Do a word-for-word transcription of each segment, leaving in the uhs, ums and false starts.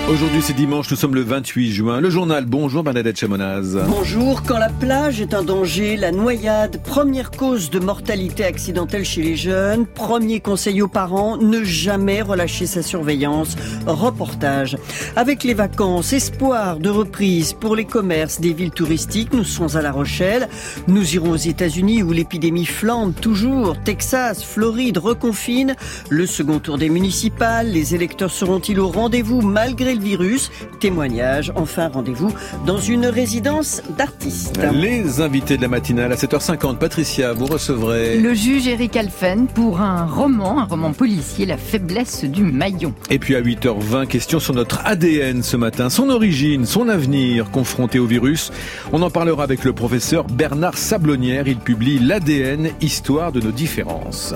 Aujourd'hui c'est dimanche, nous sommes le vingt-huit juin. Le journal, bonjour Bernadette Chamonaz. Bonjour, quand la plage est un danger, la noyade, première cause de mortalité accidentelle chez les jeunes, premier conseil aux parents, ne jamais relâcher sa surveillance. Reportage. Avec les vacances, espoir de reprise pour les commerces des villes touristiques, nous serons à La Rochelle. Nous irons aux États-Unis où l'épidémie flambe toujours. Texas, Floride reconfine. Le second tour des municipales, les électeurs seront-ils au rendez-vous malgré le virus? Témoignage, enfin rendez-vous dans une résidence d'artistes. Les invités de la matinale à sept heures cinquante. Patricia, vous recevrez... le juge Eric Alphen pour un roman, un roman policier, La faiblesse du maillon. Et puis à huit heures vingt, question sur notre A D N ce matin, son origine, son avenir, confronté au virus. On en parlera avec le professeur Bernard Sablonnière. Il publie l'A D N, histoire de nos différences.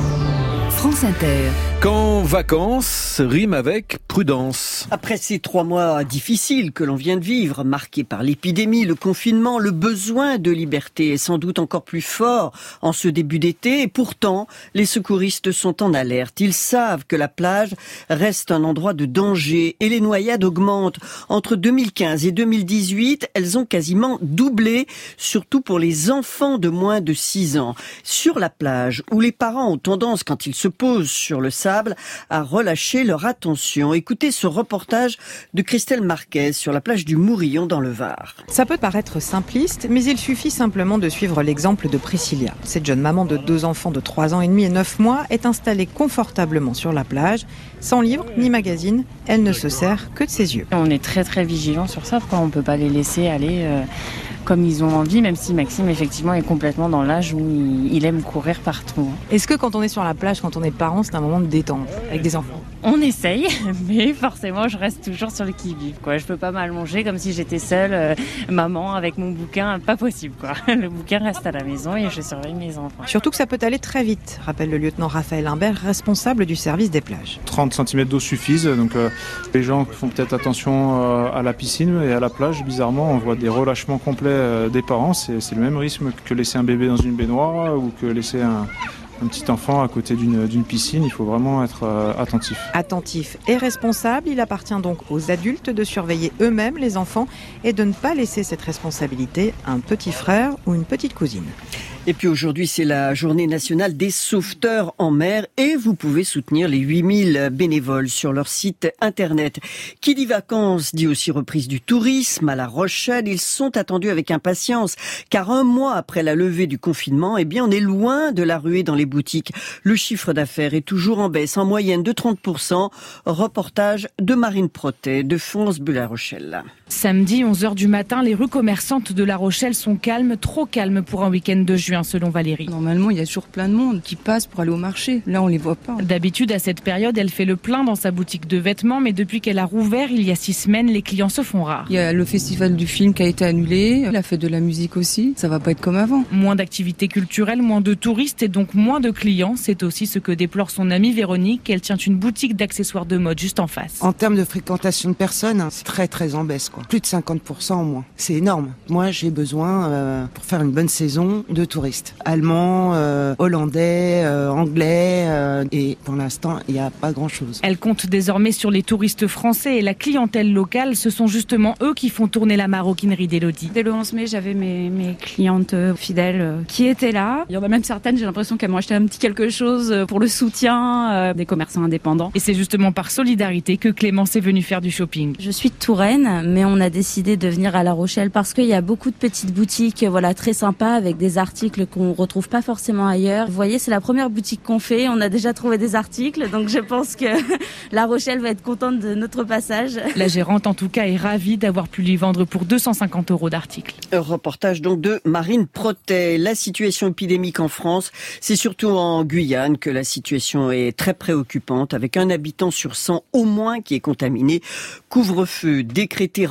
France Inter. Quand vacances rime avec prudence. Après ces trois mois difficiles que l'on vient de vivre, marqués par l'épidémie, le confinement, le besoin de liberté est sans doute encore plus fort en ce début d'été. Et pourtant, les secouristes sont en alerte. Ils savent que la plage reste un endroit de danger et les noyades augmentent. Entre deux mille quinze et deux mille dix-huit, elles ont quasiment doublé, surtout pour les enfants de moins de six ans. Sur la plage, où les parents ont tendance, quand ils se posent sur le sable, à relâcher leur attention. Écoutez ce reportage de Christelle Marquez sur la plage du Mourillon dans le Var. Ça peut paraître simpliste, mais il suffit simplement de suivre l'exemple de Priscilla. Cette jeune maman de deux enfants de trois ans et demi et neuf mois est installée confortablement sur la plage, sans livre ni magazine. Elle ne se sert que de ses yeux. On est très très vigilant sur ça, quoi. On ne peut pas les laisser aller euh, comme ils ont envie, même si Maxime effectivement est complètement dans l'âge où il, il aime courir partout. Est-ce que quand on est sur la plage, quand on est parent, c'est un moment de détente avec des enfants? On essaye, mais forcément je reste toujours sur le qui-vive, quoi. Je peux pas m'allonger comme si j'étais seule, euh, maman avec mon bouquin, pas possible, quoi. Le bouquin reste à la maison et je surveille mes enfants. Surtout que ça peut aller très vite, rappelle le lieutenant Raphaël Imbert, responsable du service des plages. trente centimètres d'eau suffisent, donc euh, les gens font peut-être attention euh, à la piscine et à la plage. Bizarrement, on voit des relâchements complets euh, des parents. C'est, c'est le même rythme que laisser un bébé dans une baignoire ou que laisser un... un petit enfant à côté d'une, d'une piscine. Il faut vraiment être euh, attentif. Attentif et responsable, il appartient donc aux adultes de surveiller eux-mêmes les enfants et de ne pas laisser cette responsabilité à un petit frère ou une petite cousine. Et puis aujourd'hui, c'est la journée nationale des sauveteurs en mer et vous pouvez soutenir les huit mille bénévoles sur leur site internet. Qui dit vacances dit aussi reprise du tourisme à La Rochelle. Ils sont attendus avec impatience car un mois après la levée du confinement, eh bien, on est loin de la ruée dans les boutiques. Le chiffre d'affaires est toujours en baisse, en moyenne de trente pour cent. Reportage de Marine Protet de France Bleu La Rochelle. Samedi, onze heures du matin, les rues commerçantes de La Rochelle sont calmes, trop calmes pour un week-end de juin, selon Valérie. Normalement, il y a toujours plein de monde qui passe pour aller au marché. Là, on les voit pas. D'habitude, à cette période, elle fait le plein dans sa boutique de vêtements, mais depuis qu'elle a rouvert, il y a six semaines, les clients se font rares. Il y a le festival du film qui a été annulé, la fête de la musique aussi. Ça va pas être comme avant. Moins d'activités culturelles, moins de touristes et donc moins de clients. C'est aussi ce que déplore son amie Véronique. Elle tient une boutique d'accessoires de mode juste en face. En termes de fréquentation de personnes, c'est très très en baisse, quoi. Plus de cinquante pour cent en moins. C'est énorme. Moi, j'ai besoin, euh, pour faire une bonne saison, de touristes. Allemands, euh, hollandais, euh, anglais, euh, et pour l'instant, il n'y a pas grand-chose. Elle compte désormais sur les touristes français et la clientèle locale. Ce sont justement eux qui font tourner la maroquinerie d'Élodie. Dès le onze mai, j'avais mes, mes clientes fidèles qui étaient là. Il y en a même certaines, j'ai l'impression qu'elles m'ont acheté un petit quelque chose pour le soutien euh, des commerçants indépendants. Et c'est justement par solidarité que Clémence est venue faire du shopping. Je suis de Touraine, mais on a décidé de venir à La Rochelle parce qu'il y a beaucoup de petites boutiques, voilà, très sympas avec des articles qu'on retrouve pas forcément ailleurs. Vous voyez, c'est la première boutique qu'on fait. On a déjà trouvé des articles, donc je pense que La Rochelle va être contente de notre passage. La gérante, en tout cas, est ravie d'avoir pu lui vendre pour deux cent cinquante euros d'articles. Un reportage donc de Marine Protet. La situation épidémique en France, c'est surtout en Guyane que la situation est très préoccupante, avec un habitant sur cent au moins qui est contaminé. Couvre-feu décrété,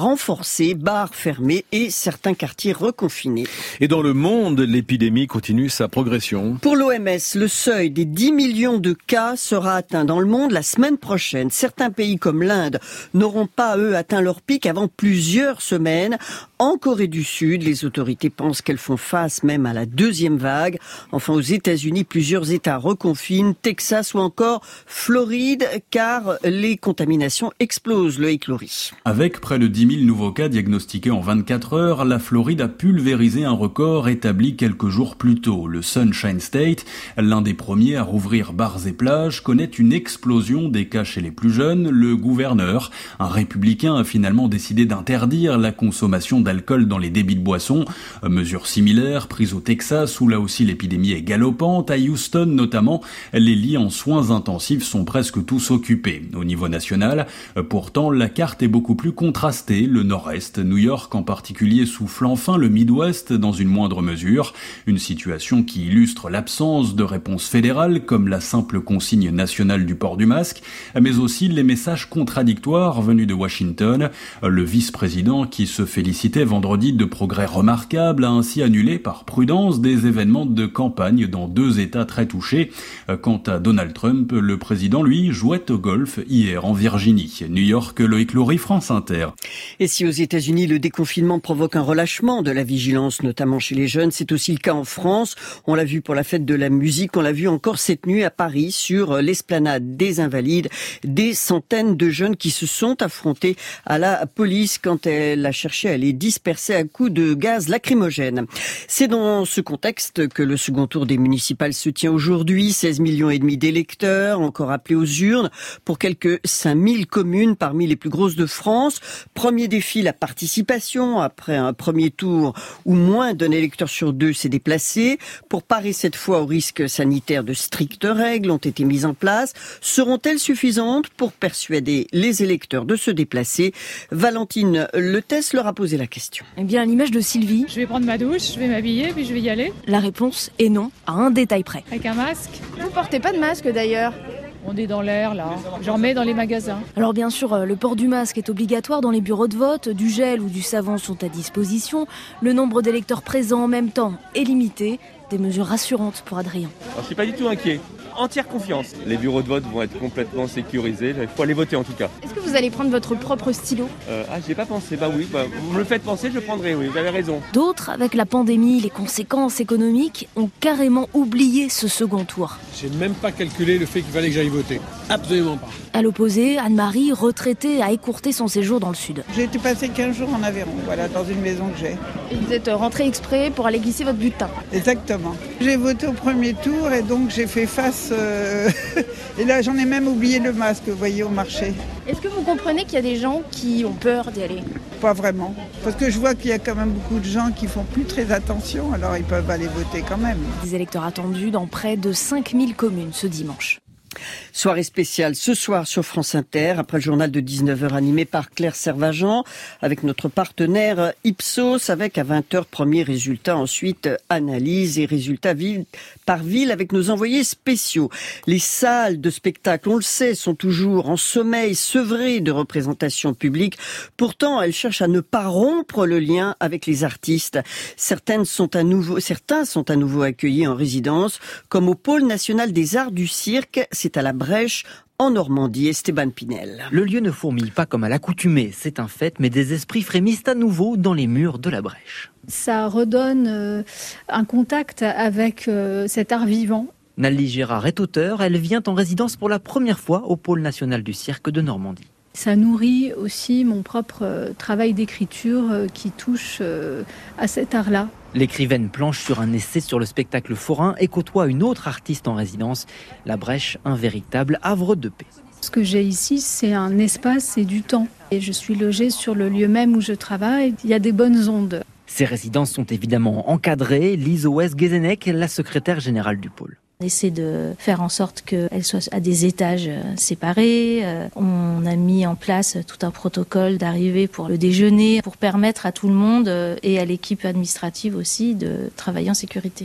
renforcées, bars fermés et certains quartiers reconfinés. Et dans le monde, l'épidémie continue sa progression. Pour l'O M S, le seuil des dix millions de cas sera atteint dans le monde la semaine prochaine. Certains pays comme l'Inde n'auront pas, eux, atteint leur pic avant plusieurs semaines. En Corée du Sud, les autorités pensent qu'elles font face même à la deuxième vague. Enfin, aux États-Unis, plusieurs États reconfinent, Texas ou encore Floride, car les contaminations explosent, le Loïc. Avec près de dix mille nouveaux cas diagnostiqués en vingt-quatre heures, la Floride a pulvérisé un record établi quelques jours plus tôt. Le Sunshine State, l'un des premiers à rouvrir bars et plages, connaît une explosion des cas chez les plus jeunes. Le gouverneur, un républicain, a finalement décidé d'interdire la consommation d'alcool dans les débits de boissons. Mesure similaire prise au Texas où là aussi l'épidémie est galopante. À Houston notamment, les lits en soins intensifs sont presque tous occupés. Au niveau national, pourtant, la carte est beaucoup plus contrastée. Le nord-est, New York en particulier, souffle enfin, le Midwest dans une moindre mesure. Une situation qui illustre l'absence de réponse fédérale comme la simple consigne nationale du port du masque, mais aussi les messages contradictoires venus de Washington. Le vice-président qui se félicitait vendredi de progrès remarquables a ainsi annulé par prudence des événements de campagne dans deux États très touchés. Quant à Donald Trump, le président, lui, jouait au golf hier en Virginie. New York, Loïc Loury, France Inter. Et si aux États-Unis le déconfinement provoque un relâchement de la vigilance, notamment chez les jeunes, c'est aussi le cas en France. On l'a vu pour la fête de la musique, on l'a vu encore cette nuit à Paris sur l'esplanade des Invalides, des centaines de jeunes qui se sont affrontés à la police quand elle a cherché à les disperser à coups de gaz lacrymogène. C'est dans ce contexte que le second tour des municipales se tient aujourd'hui. seize millions et demi d'électeurs, encore appelés aux urnes, pour quelques cinq mille communes parmi les plus grosses de France. Premier défi, la participation. Après un premier tour où moins d'un électeur sur deux s'est déplacé. Pour parer cette fois au risque sanitaire, de strictes règles ont été mises en place. Seront-elles suffisantes pour persuader les électeurs de se déplacer? Valentine Letès leur a posé la question. Eh bien, à l'image de Sylvie. Je vais prendre ma douche, je vais m'habiller, puis je vais y aller. La réponse est non, à un détail près. Avec un masque. Vous portez pas de masque d'ailleurs. On est dans l'air là, j'en mets dans les magasins. Alors bien sûr, le port du masque est obligatoire dans les bureaux de vote, du gel ou du savon sont à disposition, le nombre d'électeurs présents en même temps est limité, des mesures rassurantes pour Adrien. Alors, je suis pas du tout inquiet. Entière confiance. Les bureaux de vote vont être complètement sécurisés. Il faut aller voter en tout cas. Est-ce que vous allez prendre votre propre stylo ? euh, Ah, j'y ai pas pensé. Bah oui, bah, vous me le faites penser, je prendrai, oui, vous avez raison. D'autres, avec la pandémie, les conséquences économiques, ont carrément oublié ce second tour. J'ai même pas calculé le fait qu'il fallait que j'aille voter. Absolument pas. À l'opposé, Anne-Marie, retraitée, a écourté son séjour dans le sud. J'ai été passer quinze jours en Aveyron, voilà, dans une maison que j'ai. Et vous êtes rentrée exprès pour aller glisser votre bulletin ? Exactement. J'ai voté au premier tour et donc j'ai fait face... Euh... Et là, j'en ai même oublié le masque, vous voyez, au marché. Est-ce que vous comprenez qu'il y a des gens qui ont peur d'y aller ? Pas vraiment. Parce que je vois qu'il y a quand même beaucoup de gens qui font plus très attention, alors ils peuvent aller voter quand même. Des électeurs attendus dans près de cinq mille communes ce dimanche. Soirée spéciale ce soir sur France Inter, après le journal de dix-neuf heures animé par Claire Servagent, avec notre partenaire Ipsos, avec à vingt heures premier résultat, ensuite analyse et résultats ville par ville avec nos envoyés spéciaux. Les salles de spectacle, on le sait, sont toujours en sommeil, sevrées de représentation publique. Pourtant, elles cherchent à ne pas rompre le lien avec les artistes. Certaines sont à nouveau, certains sont à nouveau accueillis en résidence, comme au Pôle national des arts du cirque. C'est à la Brèche, en Normandie. Esteban Pinel. Le lieu ne fourmille pas comme à l'accoutumée, c'est un fait, mais des esprits frémissent à nouveau dans les murs de la Brèche. Ça redonne euh, un contact avec euh, cet art vivant. Nali Gérard est auteure, elle vient en résidence pour la première fois au Pôle national du cirque de Normandie. Ça nourrit aussi mon propre euh, travail d'écriture euh, qui touche euh, à cet art-là. L'écrivaine planche sur un essai sur le spectacle forain et côtoie une autre artiste en résidence, la Brèche, un véritable havre de paix. Ce que j'ai ici, c'est un espace et du temps. Et je suis logée sur le lieu même où je travaille. Il y a des bonnes ondes. Ces résidences sont évidemment encadrées. Lise Ouest-Guézenec, la secrétaire générale du pôle. On essaie de faire en sorte qu'elles soient à des étages séparés. On a mis en place tout un protocole d'arrivée pour le déjeuner, pour permettre à tout le monde et à l'équipe administrative aussi de travailler en sécurité.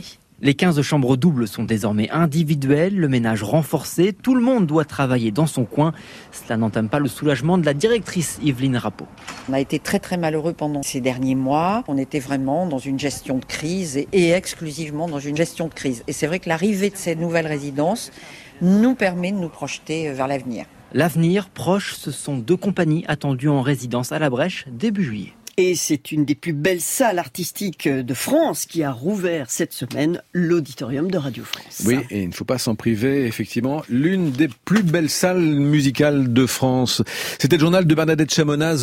Les quinze chambres doubles sont désormais individuelles, le ménage renforcé, tout le monde doit travailler dans son coin. Cela n'entame pas le soulagement de la directrice Yveline Rappeau. On a été très très malheureux pendant ces derniers mois. On était vraiment dans une gestion de crise et, et exclusivement dans une gestion de crise. Et c'est vrai que l'arrivée de ces nouvelles résidences nous permet de nous projeter vers l'avenir. L'avenir proche, ce sont deux compagnies attendues en résidence à la Brèche début juillet. Et c'est une des plus belles salles artistiques de France qui a rouvert cette semaine l'auditorium de Radio France. Oui, et il ne faut pas s'en priver, effectivement, l'une des plus belles salles musicales de France. C'était le journal de Bernadette Chamonaz.